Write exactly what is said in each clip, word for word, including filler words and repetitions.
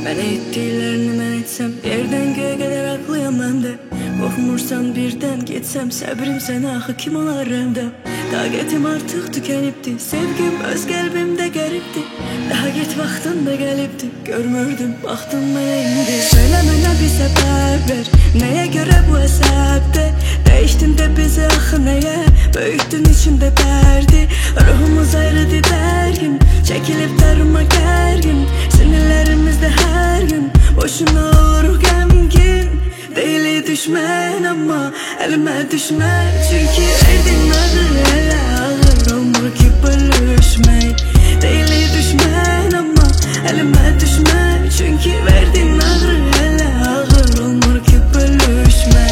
Mənə etdiklərini mən etsəm, yerdən göyə qədər haqlıyam mən də. Qorxmursan birdən getsəm, səbrim sənə axı kim olar əmdə. Taqətim artıq tükənibdi, sevgim öz qəlbimdə qəribdi. Daha get vaxtın da gəlibdi, görmürdüm, baxdım mənə indi. Söylə mənə bir səbəb ver, nəyə görə bu əsəbdə dəyişdin də bizi axı nəyə, böyütdün içimdə dərdi. Ruhumuz ayrıdır dərgin, çəkilib darıma gərgin. Sinirlərimizdə hər gün boşuna oluruq qəmgin. Deyili düşmən amma əlimə düşmə, çünki verdin ağır, elə ağır olmur ki bölüşmək. Deyili düşmən amma əlimə düşmə, çünki verdin ağır, elə ağır olmur ki bölüşmək.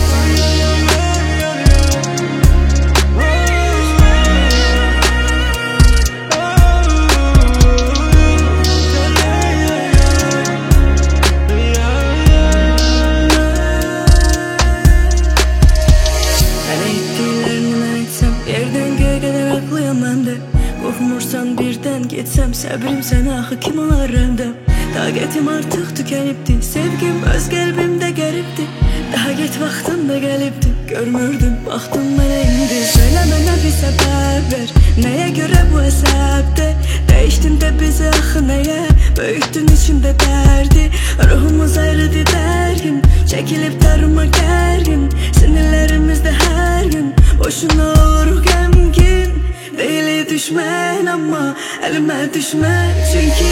Qorxmursan birdən getsəm, səbrim sənə axı kim olar əmdə. Taqətim artıq tükənibdi, sevgim öz qəlbimdə qəribdi. Daha get vaxtın da gəlibdi, görmürdüm, baxdım mənə indi. Söylə mənə bir səbəb ver, nəyə görə bu əsəbdə dəyişdin də bizi axı nəyə, böyütdün içimdə dərdi. Ruhumuz ayrıdır dərgin, çəkilib darıma gərgin. Sinirlərimizdə hər gün boşuna oluruq qəmgin. Deyili düşmən amma əlimə düşmə, çünki